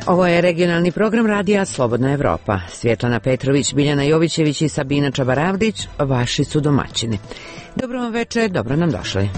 Ovo je regionalni program radija Slobodna Evropa. Svjetlana Petrović, Biljana Jovićević i Sabina Čabaravdić, vaši su domaćini. Dobro vam večer, dobro nam došli.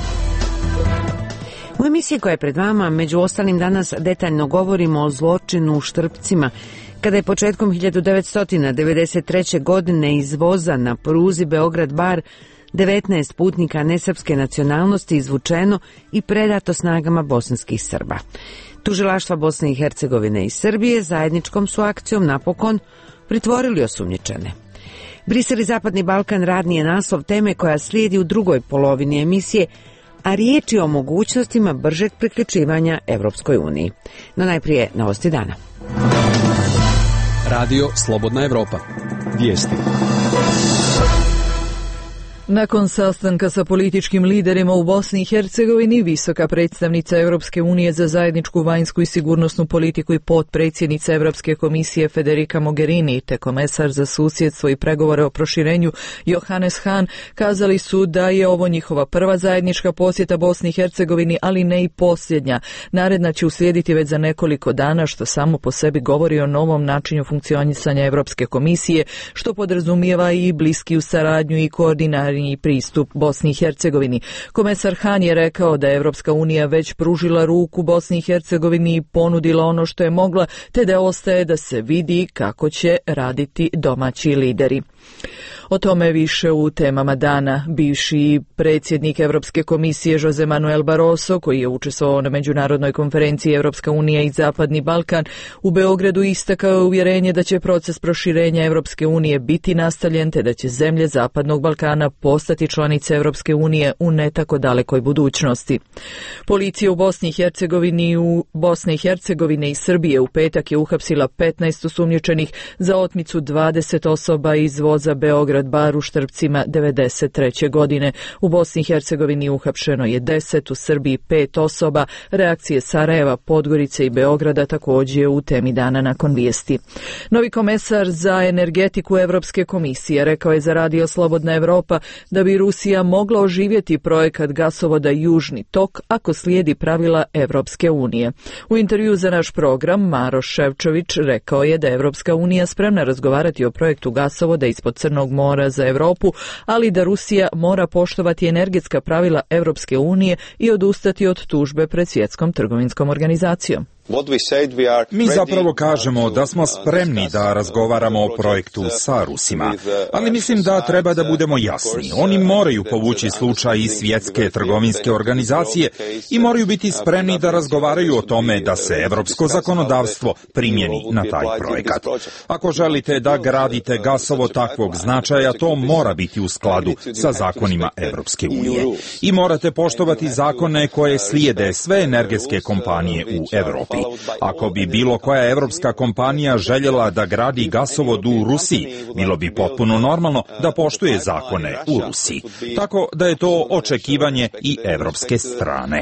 U emisiji koja je pred vama, među ostalim danas detaljno govorimo o zločinu u Štrpcima, kada je početkom 1993. godine iz voza na pruzi Beograd-Bar 19 putnika nesrpske nacionalnosti izvučeno i predato snagama bosanskih Srba. Tužilaštva Bosne i Hercegovine i Srbije zajedničkom su akcijom napokon pritvorili osumnjičene. Brisel i Zapadni Balkan radni je naslov teme koja slijedi u drugoj polovini emisije, a riječ je o mogućnostima bržeg priključivanja Evropskoj uniji. No najprije novosti dana. Radio Slobodna Evropa. Vijesti. Nakon sastanka sa političkim liderima u Bosni i Hercegovini, visoka predstavnica Europske unije za zajedničku vanjsku i sigurnosnu politiku i potpredsjednica Europske komisije Federica Mogherini te komesar za susjedstvo i pregovore o proširenju Johannes Hahn kazali su da je ovo njihova prva zajednička posjeta Bosni i Hercegovini, ali ne i posljednja. Naredna će uslijediti već za nekoliko dana, što samo po sebi govori o novom načinu funkcionisanja Europske komisije, što podrazumijeva i bliskiju saradnju i koordinaciju i pristup Bosni i Hercegovini. Komesar Hahn je rekao da je Evropska unija već pružila ruku Bosni i Hercegovini i ponudila ono što je mogla, te da ostaje da se vidi kako će raditi domaći lideri. O tome više u temama dana. Bivši predsjednik Europske komisije Jose Manuel Barroso, koji je učestvovao na međunarodnoj konferenciji Evropska unija i Zapadni Balkan, u Beogradu istakao uvjerenje da će proces proširenja Evropske unije biti nastavljen, te da će zemlje Zapadnog Balkana postati članice Evropske unije u ne tako dalekoj budućnosti. Policija u Bosni i Hercegovine i Srbije u petak je uhapsila 15 osumnjičenih za otmicu 20 osoba iz voza Beograd-Bar u Štrpcima 1993. godine. U Bosni i Hercegovini uhapšeno je 10, u Srbiji 5 osoba. Reakcije Sarajeva, Podgorice i Beograda također u temi dana nakon vijesti. Novi komesar za energetiku Evropske komisije rekao je za Radio Slobodna Evropa da bi Rusija mogla oživjeti projekat gasovoda Južni tok ako slijedi pravila Evropske unije. U intervju za naš program Maroš Ševčović rekao je da je Evropska unija spremna razgovarati o projektu gasovoda ispod Crnog mora za Europu, ali da Rusija mora poštovati energetska pravila Evropske unije i odustati od tužbe pred Svjetskom trgovinskom organizacijom. Mi zapravo kažemo da smo spremni da razgovaramo o projektu sa Rusima, ali mislim da treba da budemo jasni. Oni moraju povući slučaj iz Svjetske trgovinske organizacije i moraju biti spremni da razgovaraju o tome da se evropsko zakonodavstvo primjeni na taj projekat. Ako želite da gradite gasovod takvog značaja, to mora biti u skladu sa zakonima Evropske unije. I morate poštovati zakone koje slijede sve energetske kompanije u Evropi. Ako bi bilo koja evropska kompanija željela da gradi gasovod u Rusiji, bilo bi potpuno normalno da poštuje zakone u Rusiji. Tako da je to očekivanje i evropske strane.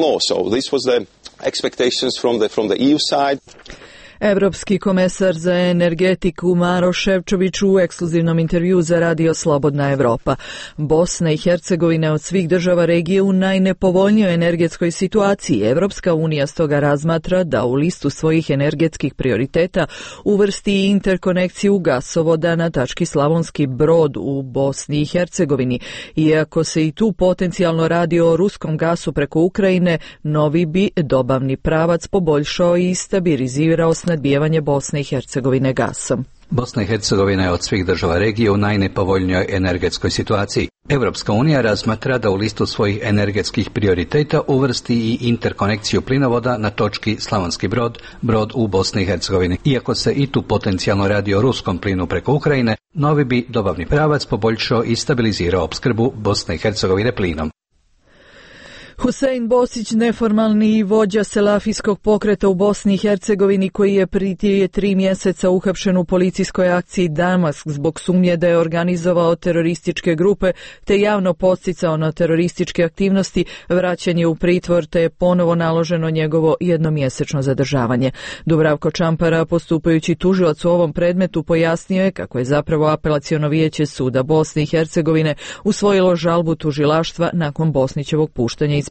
Evropski komesar za energetiku Maroš Ševčović u ekskluzivnom intervju za Radio Slobodna Evropa. Bosna i Hercegovina od svih država regije u najnepovoljnijoj energetskoj situaciji. Evropska unija stoga razmatra da u listu svojih energetskih prioriteta uvrsti interkonekciju gasovoda na tački Slavonski Brod u Bosni i Hercegovini. Iako se i tu potencijalno radi o ruskom gasu preko Ukrajine, novi bi dobavni pravac poboljšao i stabilizirao snadbijevanje Bosne i Hercegovine gasom. Bosna i Hercegovina je od svih država regije u najnepovoljnijoj energetskoj situaciji. Evropska unija razmatra da u listu svojih energetskih prioriteta uvrsti i interkonekciju plinovoda na točki Slavonski Brod, Brod u Bosni i Hercegovini. Iako se i tu potencijalno radi o ruskom plinu preko Ukrajine, novi bi dobavni pravac poboljšao i stabilizirao opskrbu Bosne i Hercegovine plinom. Husein Bosić, neformalni vođa selafijskog pokreta u Bosni i Hercegovini, koji je prije 3 mjeseca uhapšen u policijskoj akciji Damask zbog sumnje da je organizovao terorističke grupe te javno podsticao na terorističke aktivnosti, vraćen je u pritvor te je ponovo naloženo njegovo jednomjesečno zadržavanje. Dubravko Čampara, postupajući tužilac u ovom predmetu, pojasnio je kako je zapravo apelaciono vijeće suda Bosne i Hercegovine usvojilo žalbu tužilaštva nakon Bosnićevog puštanja iz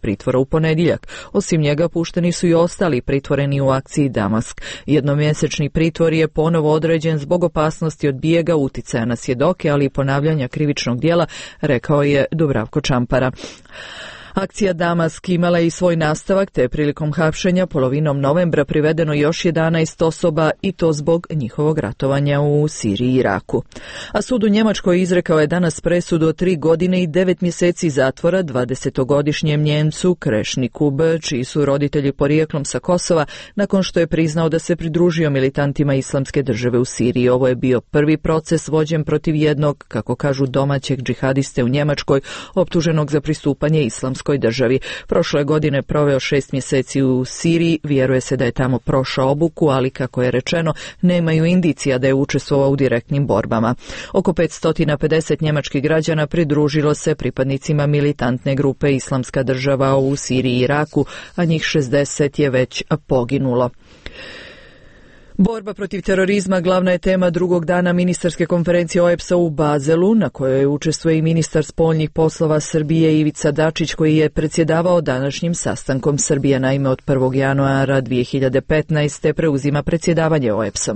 pritvora u ponedjeljak. Osim njega pušteni su i ostali pritvoreni u akciji Damask. Jednomjesečni pritvor je ponovo određen zbog opasnosti od bijega, uticaja na svjedoke, ali i ponavljanja krivičnog djela, rekao je Dubravko Čampara. Akcija Damask imala je i svoj nastavak, te je prilikom hapšenja polovinom novembra privedeno još 11 osoba i to zbog njihovog ratovanja u Siriji i Iraku. A sud u Njemačkoj izrekao je danas presudu od 3 godine i 9 mjeseci zatvora 20-godišnjem Njemcu Krešniku B, čiji su roditelji porijeklom sa Kosova, nakon što je priznao da se pridružio militantima Islamske države u Siriji. Ovo je bio prvi proces vođen protiv jednog, kako kažu, domaćeg džihadiste u Njemačkoj, optuženog za pristupanje Islamskoj državi. Prošle godine proveo 6 mjeseci u Siriji, vjeruje se da je tamo prošao obuku, ali kako je rečeno, nemaju indicija da je učestvovao u direktnim borbama. Oko 550 njemačkih građana pridružilo se pripadnicima militantne grupe Islamska država u Siriji i Iraku, a njih 60 je već poginulo. Borba protiv terorizma glavna je tema drugog dana ministarske konferencije OEBS-a u Bazelu, na kojoj učestvuje i ministar spoljnih poslova Srbije Ivica Dačić, koji je predsjedavao današnjim sastankom. Srbija naime od 1. januara 2015. preuzima predsjedavanje OEBS-om.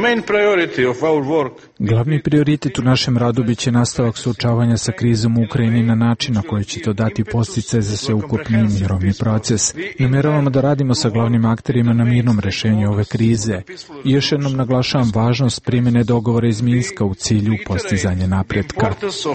Glavni prioritet u našem radu biće nastavak suočavanja sa krizom u Ukrajini na način na koji će to dati podsticaj za sveukupni mirovni proces. Namjeravamo da radimo sa glavnim akterima na mirnom rješenju ove krize. I još jednom naglašavam važnost primjene dogovora iz Minska u cilju postizanja napretka.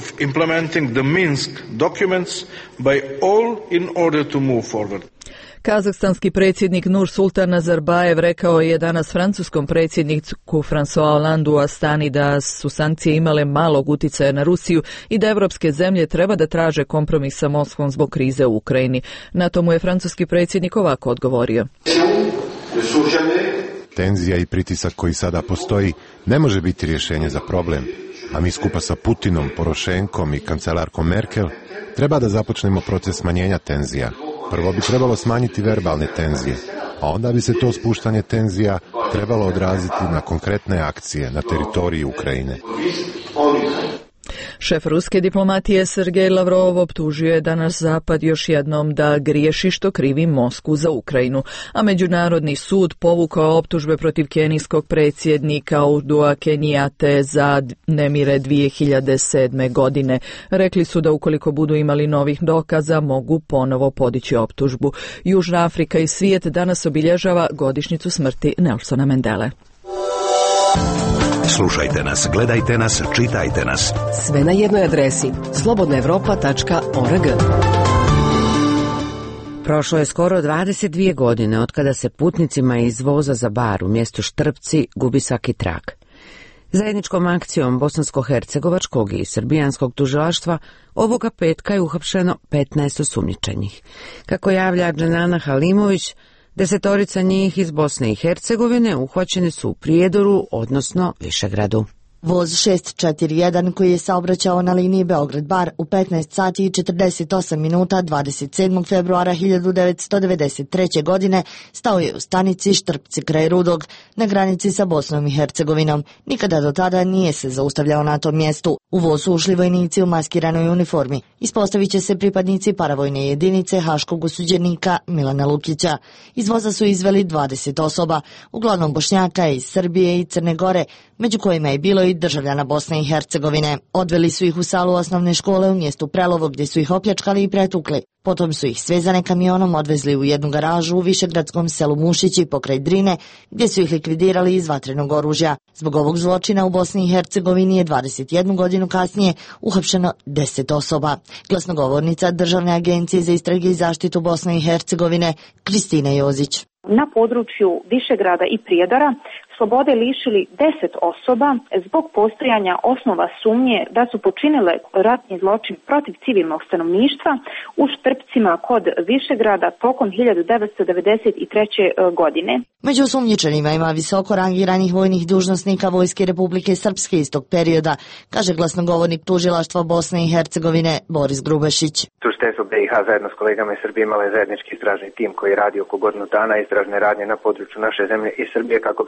Kazahstanski predsjednik Nursultan Nazarbajev rekao je danas francuskom predsjedniku François Hollandu u Astani da su sankcije imale malog uticaja na Rusiju i da evropske zemlje treba da traže kompromis sa Moskvom zbog krize u Ukrajini. Na tomu je francuski predsjednik ovako odgovorio. Tenzija i pritisak koji sada postoji ne može biti rješenje za problem, a mi skupa sa Putinom, Porošenkom i kancelarkom Merkel treba da započnemo proces smanjenja tenzija. Prvo bi trebalo smanjiti verbalne tenzije, a onda bi se to spuštanje tenzija trebalo odraziti na konkretne akcije na teritoriji Ukrajine. Šef ruske diplomatije Sergej Lavrov optužio je danas Zapad još jednom da griješi što krivi Moskvu za Ukrajinu, a Međunarodni sud povukao optužbe protiv kenijskog predsjednika Uhura Kenijate za nemire 2007. godine. Rekli su da ukoliko budu imali novih dokaza mogu ponovo podići optužbu. Južna Afrika i svijet danas obilježava godišnjicu smrti Nelsona Mandele. Slušajte nas, gledajte nas, čitajte nas. Sve na jednoj adresi slobodnaevropa.org. Prošlo je skoro 22 godine od kada se putnicima iz voza za bar u mjestu Štrpci gubi svaki trag. Zajedničkom akcijom bosansko-hercegovačkog i srbijanskog tužilaštva ovoga petka je uhapšeno 15 osumnjičenih. Kako javlja Dženana Halimović, 10 njih iz Bosne i Hercegovine uhvaćeni su u Prijedoru, odnosno Višegradu. Voz 641 koji je saobraćao na liniji Beograd-Bar u 15 sati i 48 minuta 27. februara 1993. godine stao je u stanici Štrpci kraj Rudog na granici sa Bosnom i Hercegovinom. Nikada do tada nije se zaustavljao na tom mjestu. U voz su ušli vojnici u maskiranoj uniformi. Ispostavit će se pripadnici paravojne jedinice haškog osuđenika Milana Lukića. Iz voza su izveli 20 osoba, uglavnom Bošnjaka iz Srbije i Crne Gore, među kojima je bilo i državljana Bosne i Hercegovine. Odveli su ih u salu osnovne škole u mjestu Prelovo gdje su ih opljačkali i pretukli. Potom su ih svezane kamionom odvezli u jednu garažu u višegradskom selu Mušići pokraj Drine gdje su ih likvidirali iz vatrenog oružja. Zbog ovog zločina u Bosni i Hercegovini je 21 godinu kasnije uhapšeno 10 osoba. Glasnogovornica Državne agencije za istrage i zaštitu Bosne i Hercegovine Kristina Jozić. Na području Višegrada i Prijedora slobode lišili 10 osoba zbog postojanja osnova sumnje da su počinile ratni zločin protiv civilnog stanovništva u Štrpcima kod Višegrada tokom 1993. godine. Među osumnjičenima ima visoko rangiranih vojnih dužnosnika Vojske Republike Srpske iz tog perioda, kaže glasnogovornik tužilaštva Bosne i Hercegovine Boris Grubešić. Tužiteljstvo BiH zajedno s kolegama iz Srbije imalo je zajednički istražni tim koji radi oko godinu dana istražne radnje na području naše zemlje i Srbije kako bi se prikupili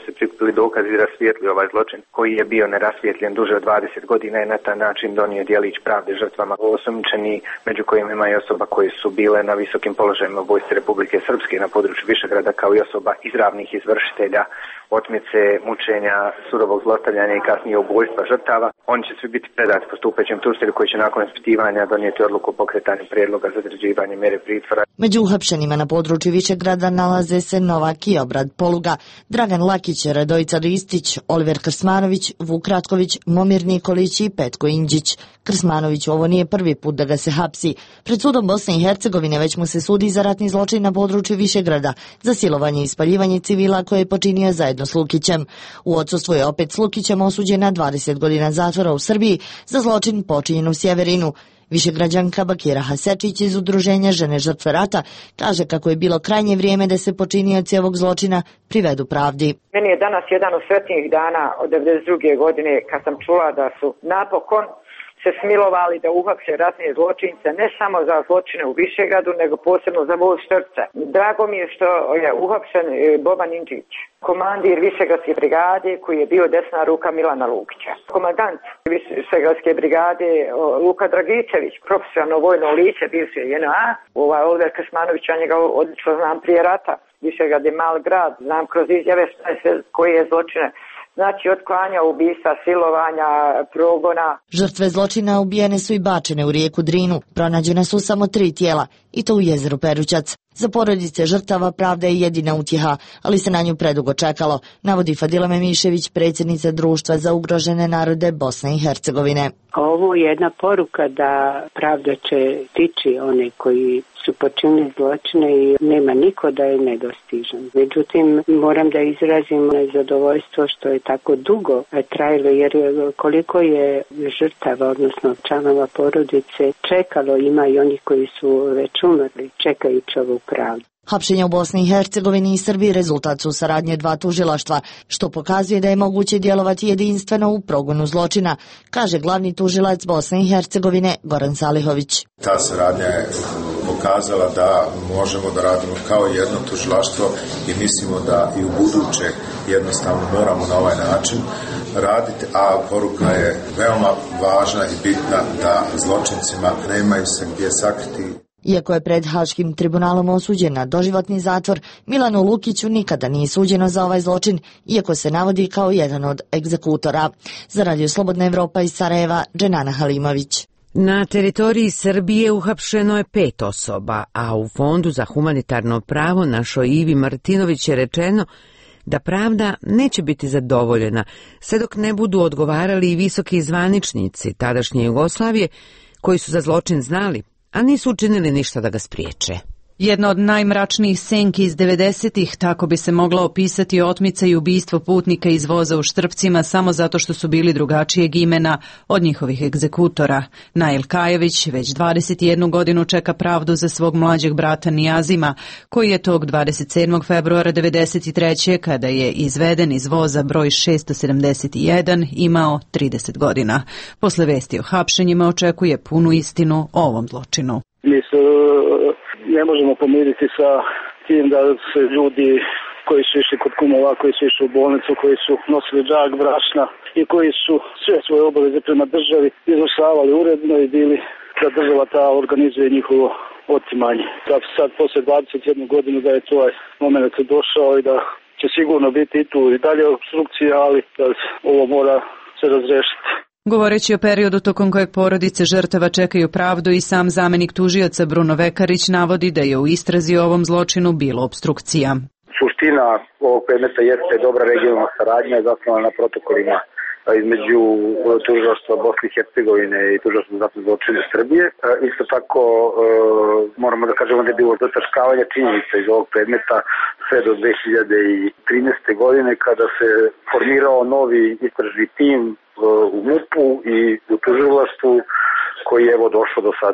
ili dokazi rasvijetli ovaj zločin koji je bio nerasvijetljen duže od 20 godina i na taj način donio djelić pravde žrtvama. Osumnjičeni, među kojima ima i osoba koje su bile na visokim položajima u vojsci Republike Srpske na području Višegrada, kao i osoba izravnih izvršitelja otmice, mučenja, surovog zlostavljanja i kasnije ubojstva žrtava. Oni će svi biti predati postupajućem tužitelju koji će nakon ispitivanja donijeti odluku o pokretanju prijedloga za određivanje mjere pritvora. Među uhapšenima na području Višegrada nalaze se Novak Kiobrad Poluga, Dragan Lakić, Radojica Ristić, Oliver Krsmanović, Vuk Ratković, Momir Nikolić i Petko Indžić. Krsmanović ovo nije prvi put da ga se hapsi. Pred sudom Bosne i Hercegovine već mu se sudi za ratni zločin na području Višegrada, za silovanje i spaljivanje civila koje je počinio zajedno s Lukićem. U odsustvu je opet s Lukićem osuđen na 20 godina zatvora u Srbiji za zločin počinjen u Sjeverinu. Višegrađanka Bakira Hasečić iz Udruženja Žene žrtve rata kaže kako je bilo krajnje vrijeme da se počinioci ovog zločina privedu pravdi. Meni je danas jedan od sretnijih dana od 92. godine kad sam čula da su napokon se smilovali da uhapse ratne zločince ne samo za zločine u Višegradu, nego posebno za voz Štrpca. Drago mi je što je uhapšen Boban Indžić, komandir Višegradske brigade koji je bio desna ruka Milana Lukića. Komandant Višegradske brigade Luka Dragičević, profesionalno vojno lice bivše JNA, Oliver Krsmanović, ja njega odlično znam prije rata. Višegrad je mal grad, znam kroz izjave sve koje je zločine. Znači, od klanja, ubistva, silovanja, progona. Žrtve zločina ubijene su i bačene u rijeku Drinu. Pronađena su samo 3 tijela, i to u jezeru Perućac. Za porodice žrtava pravda je jedina utjeha, ali se na nju predugo čekalo, navodi Fadila Memišević, predsjednica Društva za ugrožene narode Bosne i Hercegovine. Ovo je jedna poruka da pravda će stići one koji su počinili zločine i nema niko da je nedostižan. Međutim, moram da izrazim zadovoljstvo što je tako dugo trajalo, jer koliko je žrtava, odnosno članova porodice čekalo, ima i onih koji su već umrli, čekajući ovu pravdu. Hapšenja u Bosni i Hercegovini i Srbiji rezultat su saradnje 2 tužilaštva, što pokazuje da je moguće djelovati jedinstveno u progonu zločina, kaže glavni tužilac Bosne i Hercegovine Goran Salihović. Ta saradnja je pokazala da možemo da radimo kao jedno tužilaštvo i mislimo da i u buduće jednostavno moramo na ovaj način raditi, a poruka je veoma važna i bitna da zločincima nemaju se gdje sakriti. Iako je pred Haškim tribunalom osuđen na doživotni zatvor, Milanu Lukiću nikada nije suđeno za ovaj zločin, iako se navodi kao jedan od egzekutora. Za Radio Slobodna Evropa iz Sarajeva, Dženana Halimović. Na teritoriji Srbije uhapšeno je 5 osoba, a u Fondu za humanitarno pravo našoj Ivi Martinović je rečeno da pravda neće biti zadovoljena sve dok ne budu odgovarali i visoki zvaničnici tadašnje Jugoslavije koji su za zločin znali, a nisu učinili ništa da ga spriječe. Jedna od najmračnijih senki iz 90-ih, tako bi se mogla opisati otmica i ubistvo putnika iz voza u Štrpcima samo zato što su bili drugačijeg imena od njihovih egzekutora. Nail Kajević već 21 godinu čeka pravdu za svog mlađeg brata Nijazima, koji je tog 27. februara 1993. kada je izveden iz voza broj 671 imao 30 godina. Posle vesti o hapšenjima očekuje punu istinu o ovom zločinu. Ne možemo pomiriti sa tim da se ljudi koji su išli kod kumova, koji su išli u bolnicu, koji su nosili džak brašna i koji su sve svoje obaveze prema državi izvršavali uredno i bili da država ta organizuje njihovo otimanje. Da sad posle 21 godinu da je to moment došao i da će sigurno biti i tu i dalje obstrukcija, ali da ovo mora se razrešiti. Govoreći o periodu tokom kojeg porodice žrtava čekaju pravdu, i sam zamenik tužioca Bruno Vekarić navodi da je u istrazi o ovom zločinu bilo obstrukcija. Suština ovog predmeta jeste dobra regionalna saradnja zasnovana na protokolima između tužilaštva Bosne i Hercegovine i tužilaštva za ratne zločine Srbije. Isto tako moramo da kažemo da je bilo zataškavanje činjenica iz ovog predmeta sve do 2013. godine kada se formirao novi istražni tim u MUP-u i u tužilaštvu koji je evo došao do sada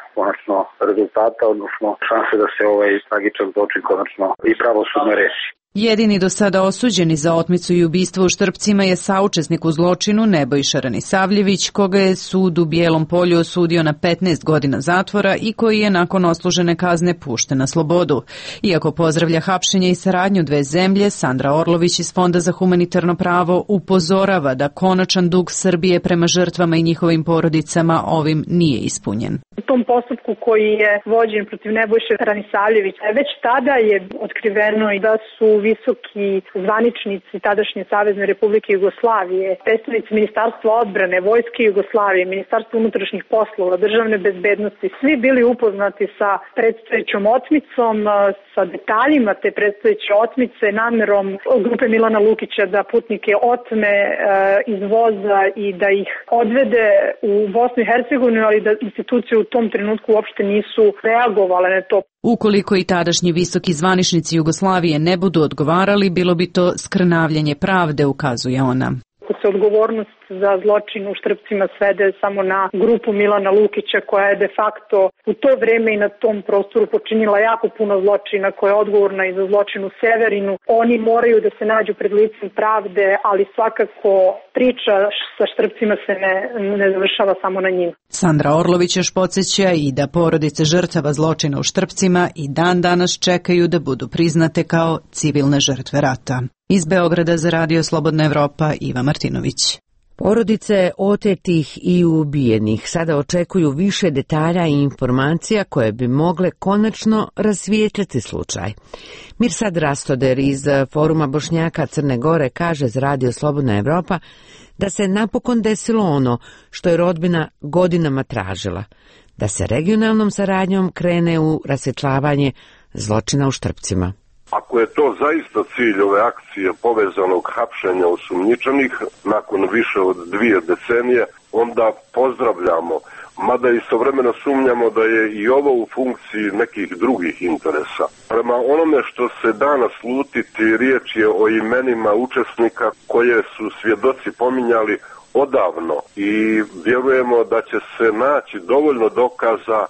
konačno rezultata, odnosno šanse da se ovaj tragičan zločin konačno i pravosudno reši. Jedini do sada osuđeni za otmicu i ubistvo u Štrpcima je saučesnik u zločinu Nebojša Ranisavljević, koga je sud u Bijelom Polju osudio na 15 godina zatvora i koji je nakon odslužene kazne pušten na slobodu. Iako pozdravlja hapšenje i saradnju dve zemlje, Sandra Orlović iz Fonda za humanitarno pravo upozorava da konačan dug Srbije prema žrtvama i njihovim porodicama ovim nije ispunjen. U tom postupku koji je vođen protiv Nebojše Ranisavljevića, već tada je otkriveno i da su visoki zvaničnici tadašnje Savezne Republike Jugoslavije, predstavnici Ministarstva odbrane, Vojske Jugoslavije, Ministarstva unutrašnjih poslova, državne bezbednosti, svi bili upoznati sa predstojećom otmicom, sa detaljima te predstojeće otmice, namerom grupe Milana Lukića da putnike otme iz voza i da ih odvede u Bosnu i Hercegovinu, ali da institucije u tom trenutku uopšte nisu reagovale na to. Ukoliko i tadašnji visoki zvaničnici Jugoslavije ne budu odgovarali, bilo bi to skrnavljenje pravde, ukazuje ona. Ako se odgovornost za zločin u Štrpcima svede samo na grupu Milana Lukića, koja je de facto u to vreme i na tom prostoru počinila jako puno zločina, koja je odgovorna i za zločin u Severinu, oni moraju da se nađu pred licem pravde, ali svakako priča sa Štrpcima se ne završava samo na njima. Sandra Orlović još podsjeća i da porodice žrtava zločina u Štrpcima i dan danas čekaju da budu priznate kao civilne žrtve rata. Iz Beograda za Radio Slobodna Evropa, Iva Martinović. Porodice otetih i ubijenih sada očekuju više detalja i informacija koje bi mogle konačno rasvijetljati slučaj. Mirsad Rastoder iz Foruma Bošnjaka Crne Gore kaže za Radio Slobodna Evropa da se napokon desilo ono što je rodbina godinama tražila, da se regionalnom saradnjom krene u rasvjetljavanje zločina u Štrpcima. Ako je to zaista cilj ove akcije povezanog hapšenja osumnjičenih nakon više od 2 decenije, onda pozdravljamo, mada istovremeno sumnjamo da je i ovo u funkciji nekih drugih interesa. Prema onome što se danas slutiti, riječ je o imenima učesnika koje su svjedoci pominjali odavno i vjerujemo da će se naći dovoljno dokaza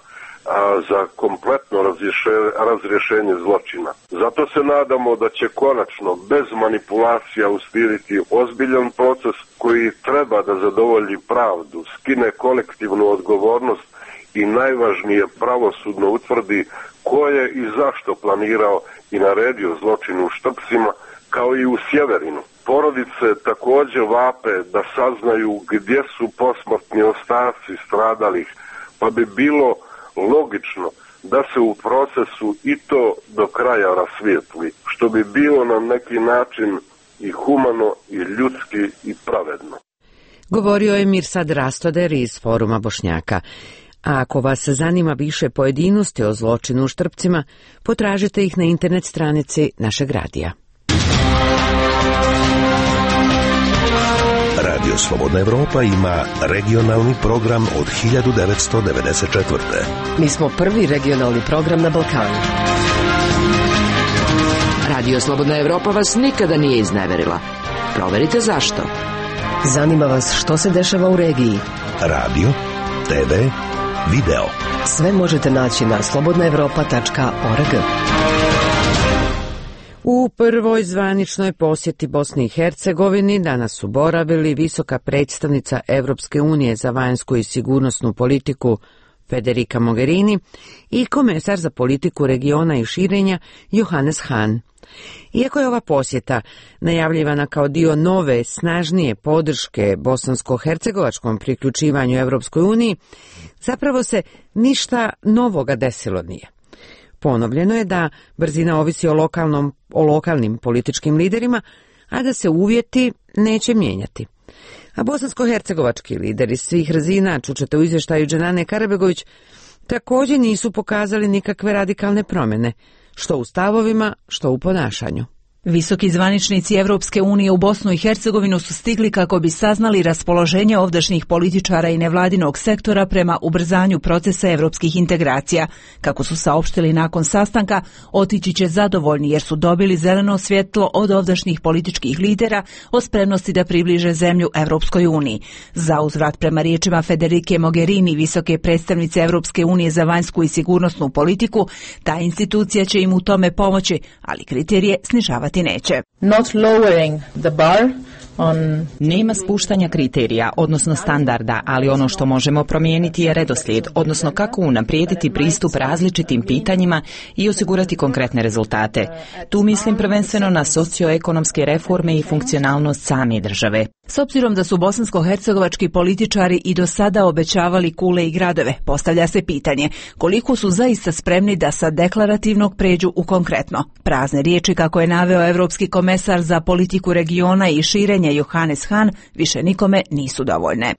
za kompletno razrješenje zločina. Zato se nadamo da će konačno, bez manipulacija, uslijediti ozbiljan proces koji treba da zadovolji pravdu, skine kolektivnu odgovornost i najvažnije pravosudno utvrdi ko je i zašto planirao i naredio zločin u Štrpcima, kao i u Sjeverinu. Porodice također vape da saznaju gdje su posmrtni ostaci stradalih, pa bi bilo logično da se u procesu i to do kraja rasvijetli, što bi bilo na neki način i humano, i ljudski, i pravedno. Govorio je Mirsad Rastoder iz Foruma Bošnjaka. A ako vas zanima više pojedinosti o zločinu u Štrpcima, potražite ih na internet stranici našeg radija. Radio Slobodna Evropa ima regionalni program od 1994. Mi smo prvi regionalni program na Balkanu. Radio Slobodna Evropa vas nikada nije izneverila. Proverite zašto. Zanima vas što se dešava u regiji. Radio, TV, video. Sve možete naći na slobodnaevropa.org. U prvoj zvaničnoj posjeti Bosni i Hercegovini danas su boravili visoka predstavnica Evropske unije za vanjsku i sigurnosnu politiku Federica Mogherini i komesar za politiku regiona i širenja Johannes Hahn. Iako je ova posjeta najavljivana kao dio nove, snažnije podrške bosansko-hercegovačkom priključivanju Evropskoj uniji, zapravo se ništa novoga desilo nije. Ponovljeno je da brzina ovisi o lokalnim političkim liderima, a da se uvjeti neće mijenjati. A bosansko-hercegovački lideri svih razina, čućete u izvještaju Dženane Karabegović, također nisu pokazali nikakve radikalne promjene, što u stavovima, što u ponašanju. Visoki zvaničnici Evropske unije u Bosnu i Hercegovinu su stigli kako bi saznali raspoloženje ovdašnjih političara i nevladinog sektora prema ubrzanju procesa evropskih integracija. Kako su saopštili nakon sastanka, otići će zadovoljni jer su dobili zeleno svjetlo od ovdašnjih političkih lidera o spremnosti da približe zemlju Evropskoj uniji. Za uzvrat, prema riječima Federike Mogherini, visoke predstavnice Evropske unije za vanjsku i sigurnosnu politiku, ta institucija će im u tome pomoći, ali kriterije snižavati neće. Nema spuštanja kriterija, odnosno standarda, ali ono što možemo promijeniti je redoslijed, odnosno kako unaprijediti pristup različitim pitanjima i osigurati konkretne rezultate. Tu mislim prvenstveno na socioekonomske reforme i funkcionalnost same države. S obzirom da su bosansko-hercegovački političari i do sada obećavali kule i gradove, postavlja se pitanje koliko su zaista spremni da sa deklarativnog pređu u konkretno. Prazne riječi, kako je naveo evropski komesar za politiku regiona i širenje Johannes Hahn, više nikome nisu dovoljne.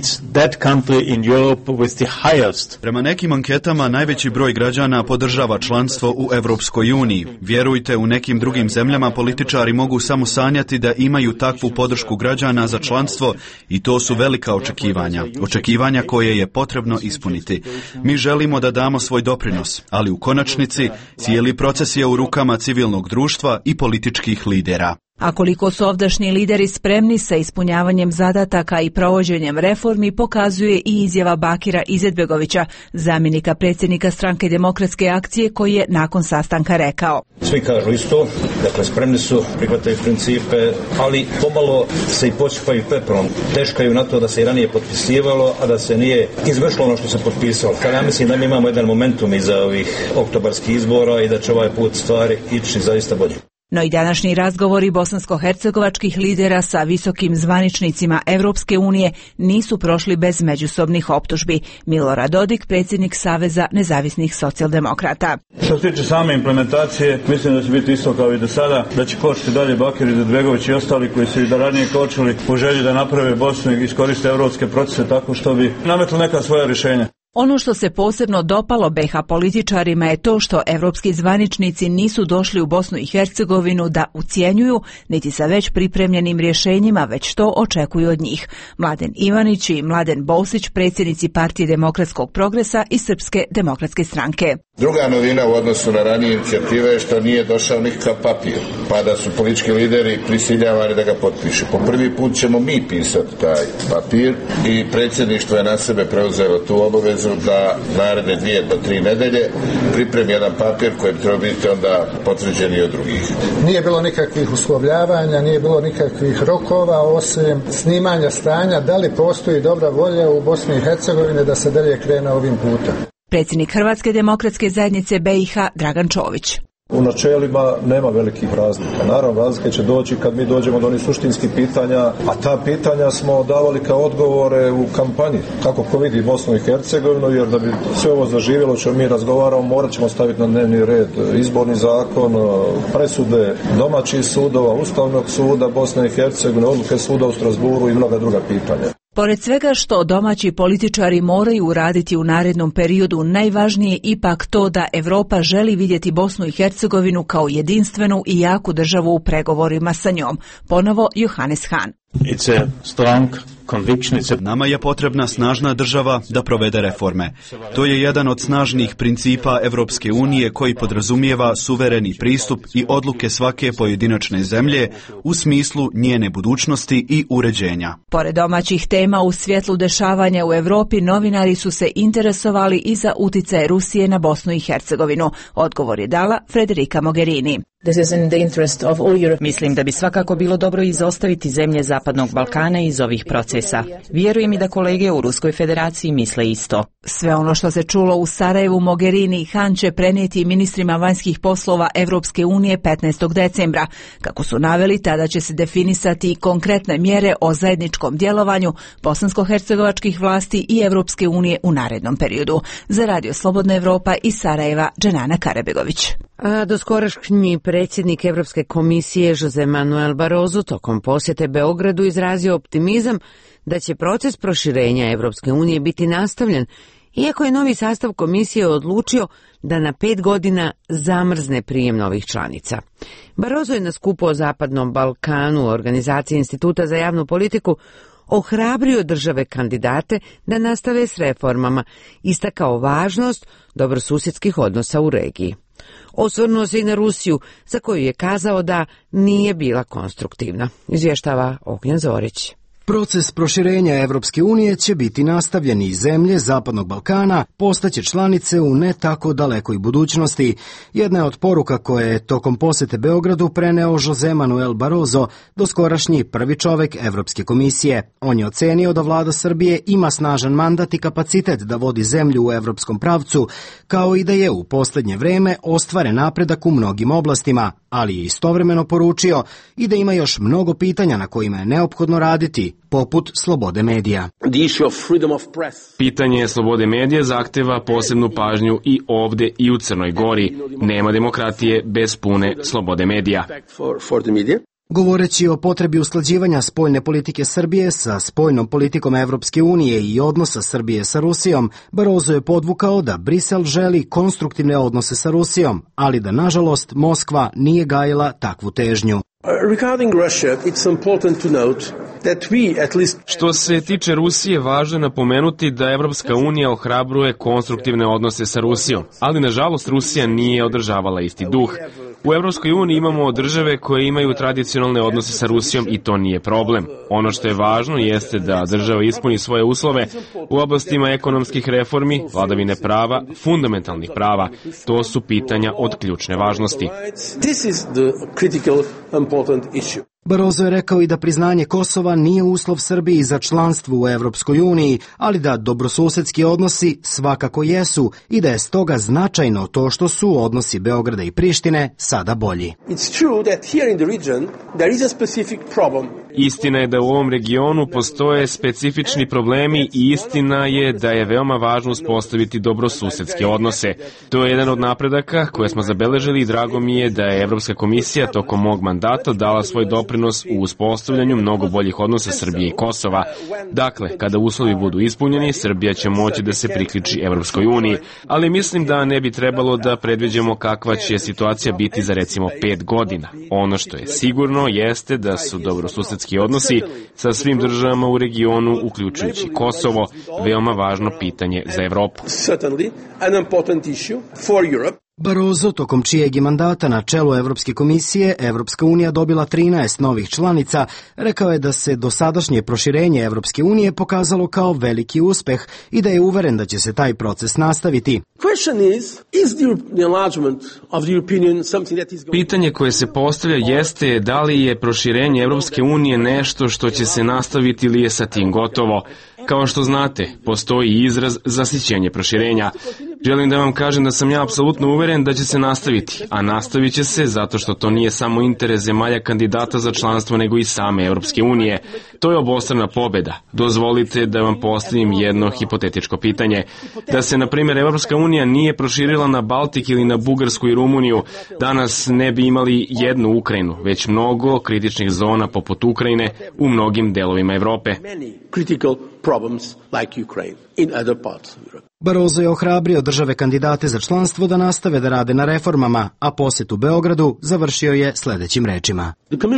Prema nekim anketama najveći broj građana podržava članstvo u Evropskoj uniji. Vjerujte, u nekim drugim zemljama političari mogu samo sanjati da imaju takvu podršku građana za članstvo i to su velika očekivanja. Očekivanja koje je potrebno ispuniti. Mi želimo da damo svoj doprinos, ali u konačnici cijeli proces je u rukama civilnog društva i političkih lidera. A koliko su ovdašnji lideri spremni sa ispunjavanjem zadataka i provođenjem reformi, pokazuje i izjava Bakira Izetbegovića, zamjenika predsjednika Stranke demokratske akcije, koji je nakon sastanka rekao: Svi kažu isto, dakle spremni su, prihvataju principe, ali pomalo se i posipaju peprom, teškaju na to da se i ranije potpisivalo, a da se nije izvršilo ono što se potpisalo. Ja mislim da mi imamo jedan momentum iza ovih oktobarskih izbora i da će ovaj put stvari ići zaista bolje. No i današnji razgovori bosansko-hercegovačkih lidera sa visokim zvaničnicima Evropske unije nisu prošli bez međusobnih optužbi. Milorad Dodik, predsjednik Saveza nezavisnih socijaldemokrata. Što se tiče same implementacije, mislim da će biti isto kao i do sada, da će kočiti dalje Bakir Izetbegović i ostali koji su i da ranije kočili u želji da naprave Bosnu i iskoriste evropske procese tako što bi nametli neka svoja rješenja. Ono što se posebno dopalo BiH političarima je to što evropski zvaničnici nisu došli u Bosnu i Hercegovinu da ucjenjuju, niti sa već pripremljenim rješenjima, već to očekuju od njih. Mladen Ivanić i Mladen Bosić, predsjednici Partije demokratskog progresa i Srpske demokratske stranke. Druga novina u odnosu na ranije inicijative je što nije došao nikakav papir, pa da su politički lideri prisiljavani da ga potpišu. Po prvi put ćemo mi pisati taj papir i predsjedništvo je na sebe preuzelo tu obavezu da naredne 2 do 3 nedelje pripremi jedan papir koji bi trebao biti onda potvrđen i od drugih. Nije bilo nikakvih uslovljavanja, nije bilo nikakvih rokova osim snimanja stanja da li postoji dobra volja u Bosni i Hercegovini da se dalje krene ovim putem. Predsjednik Hrvatske demokratske zajednice BiH Dragan Čović. U načelima nema velikih razlika. Naravno, razlike će doći kad mi dođemo do onih suštinskih pitanja, a ta pitanja smo davali kao odgovore u kampanji. Kako ko vidi Bosnu i Hercegovinu, jer da bi sve ovo zaživjelo, ćemo mi razgovaramo, morat ćemo staviti na dnevni red izborni zakon, presude domaćih sudova, Ustavnog suda Bosne i Hercegovine, odluke suda u Strasburu i mnoga druga pitanja. Pored svega što domaći političari moraju uraditi u narednom periodu, najvažnije je ipak to da Europa želi vidjeti Bosnu i Hercegovinu kao jedinstvenu i jaku državu u pregovorima sa njom. Ponovo Johannes Hahn. Nama je potrebna snažna država da provede reforme. To je jedan od snažnih principa Evropske unije koji podrazumijeva suvereni pristup i odluke svake pojedinačne zemlje u smislu njene budućnosti i uređenja. Pored domaćih tema u svjetlu dešavanja u Europi, novinari su se interesovali i za utjecaj Rusije na Bosnu i Hercegovinu. Odgovor je dala Federika Mogherini. Mislim da bi svakako bilo dobro izostaviti zemlje Zapadnog Balkana iz ovih procesa. Vjerujem i da kolege u Ruskoj federaciji misle isto. Sve ono što se čulo u Sarajevu, Mogherini i Hahn će prenijeti ministrima vanjskih poslova Evropske unije 15. decembra. Kako su naveli, tada će se definisati konkretne mjere o zajedničkom djelovanju bosansko-hercegovačkih vlasti i Evropske unije u narednom periodu. Za Radio Slobodna Evropa iz Sarajeva, Dženana Karabegović. A doskorašnji predsjednik Evropske komisije Jose Manuel Barroso tokom posjete Beogradu izrazio optimizam da će proces proširenja Evropske unije biti nastavljen iako je novi sastav komisije odlučio da na 5 godina zamrzne prijem novih članica. Barroso je na skupu o Zapadnom Balkanu organizacije Instituta za javnu politiku ohrabrio države kandidate da nastave s reformama, istakao važnost dobrosusjedskih odnosa u regiji. Osvrnuo se i na Rusiju, za koju je kazao da nije bila konstruktivna, izvještava Ognjen Zorić. Proces proširenja Evropske unije će biti nastavljen i zemlje Zapadnog Balkana postaće članice u ne tako dalekoj budućnosti. Jedna je od poruka koje je tokom posete Beogradu preneo José Manuel Barroso, doskorašnji prvi čovek Evropske komisije. On je ocenio da vlada Srbije ima snažan mandat i kapacitet da vodi zemlju u evropskom pravcu, kao i da je u posljednje vreme ostvaren napredak u mnogim oblastima, ali je istovremeno poručio i da ima još mnogo pitanja na kojima je neophodno raditi, poput slobode medija. Pitanje slobode medija zahteva posebnu pažnju i ovde i u Crnoj Gori. Nema demokratije bez pune slobode medija. Govoreći o potrebi usklađivanja spoljne politike Srbije sa spoljnom politikom Evropske unije i odnosa Srbije sa Rusijom, Barroso je podvukao da Brisel želi konstruktivne odnose sa Rusijom, ali da, nažalost, Moskva nije gajila takvu težnju. Što se tiče Rusije, važno je napomenuti da Evropska unija ohrabruje konstruktivne odnose sa Rusijom, ali nažalost Rusija nije održavala isti duh. U Evropskoj uniji imamo države koje imaju tradicionalne odnose sa Rusijom i to nije problem. Ono što je važno jeste da država ispuni svoje uslove u oblastima ekonomskih reformi, vladavine prava, fundamentalnih prava. To su pitanja od ključne važnosti. Barroso je rekao i da priznanje Kosova nije uslov Srbiji za članstvo u Evropskoj uniji, ali da dobrosusedski odnosi svakako jesu i da je stoga značajno to što su odnosi Beograda i Prištine sada bolji. Istina je da u ovom regionu postoje specifični problemi i istina je da je veoma važno uspostaviti dobrosusedske odnose. To je jedan od napredaka koje smo zabeležili i drago mi je da je Evropska komisija tokom mog mandata dala svoj doprinos u uspostavljanju mnogo boljih odnosa Srbije i Kosova. Dakle, kada uslovi budu ispunjeni, Srbija će moći da se priključi Evropskoj uniji, ali mislim da ne bi trebalo da predviđamo kakva će situacija biti za recimo 5 godina. Ono što je sigurno jeste da su dobrosusedski odnosi sa svim državama u regionu, uključujući Kosovo, veoma važno pitanje za Evropu. Barroso, tokom čijeg je mandata na čelu Evropske komisije, Evropska unija dobila 13 novih članica, rekao je da se dosadašnje proširenje Evropske unije pokazalo kao veliki uspeh i da je uveren da će se taj proces nastaviti. Pitanje koje se postavlja jeste da li je proširenje Evropske unije nešto što će se nastaviti ili je sa tim gotovo. Kao što znate, postoji izraz zasićenje proširenja. Želim da vam kažem da sam ja apsolutno uveren da će se nastaviti, a nastavit će se zato što to nije samo interes zemalja kandidata za članstvo, nego i same Evropske unije. To je obostrana pobeda. Dozvolite da vam postavim jedno hipotetičko pitanje. Da se, na primjer, Evropska unija nije proširila na Baltik ili na Bugarsku i Rumuniju, danas ne bi imali jednu Ukrajinu, već mnogo kritičnih zona poput Ukrajine u mnogim delovima Evrope. Barroso je ohrabrio države kandidate za članstvo da nastave da rade na reformama, a posjet u Beogradu završio je sljedećim rečima.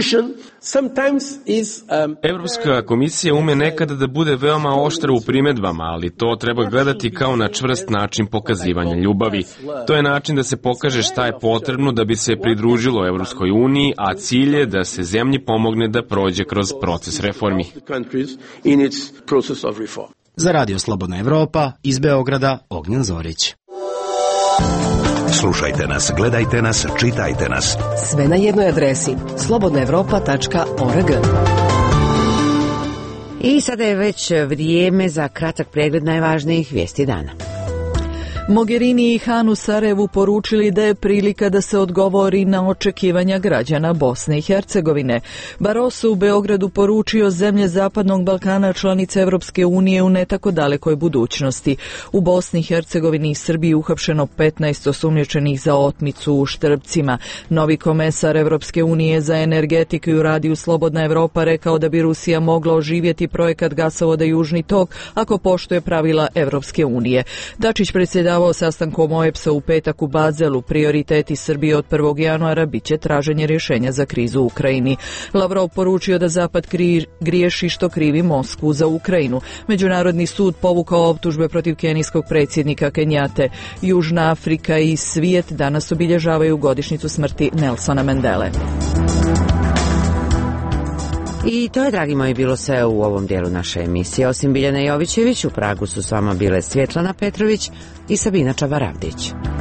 Evropska komisija ume nekada da bude veoma oštra u primedbama, ali to treba gledati kao na čvrst način pokazivanja ljubavi. To je način da se pokaže šta je potrebno da bi se pridružilo Evropskoj uniji, a cilj je da se zemlji pomogne da prođe kroz proces reformi. Za Radio Slobodna Evropa, iz Beograda, Ognjen Zorić. Slušajte nas, gledajte nas, čitajte nas. Sve na jednoj adresi slobodnaevropa.org. I sada je već vrijeme za kratak pregled najvažnijih vijesti dana. Mogherini i Han u Sarajevu poručili da je prilika da se odgovori na očekivanja građana Bosne i Hercegovine. Barroso u Beogradu poručio zemlje Zapadnog Balkana članice Evropske unije u ne tako dalekoj budućnosti. U Bosni i Hercegovini i Srbiji uhapšeno 15 osumnjičenih za otmicu u Štrpcima. Novi komesar Evropske unije za energetiku i u radiju Slobodna Evropa rekao da bi Rusija mogla oživjeti projekat gasovoda Južni tok ako poštuje pravila Evropske unije. Dačić predsjedavao sastankom OEBS-a u petak u Bazelu. Prioriteti Srbije od 1. januara biće traženje rješenja za krizu u Ukrajini. Lavrov poručio da Zapad griješi što krivi Moskvu za Ukrajinu. Međunarodni sud povukao optužbe protiv kenijskog predsjednika Kenjate. Južna Afrika i svijet danas obilježavaju godišnjicu smrti Nelsona Mandele. I to je, dragi moji, bilo sve u ovom dijelu naše emisije. Osim Biljane Jovićević, u Pragu su s vama bile Svjetlana Petrović i Sabina Čabaravdić.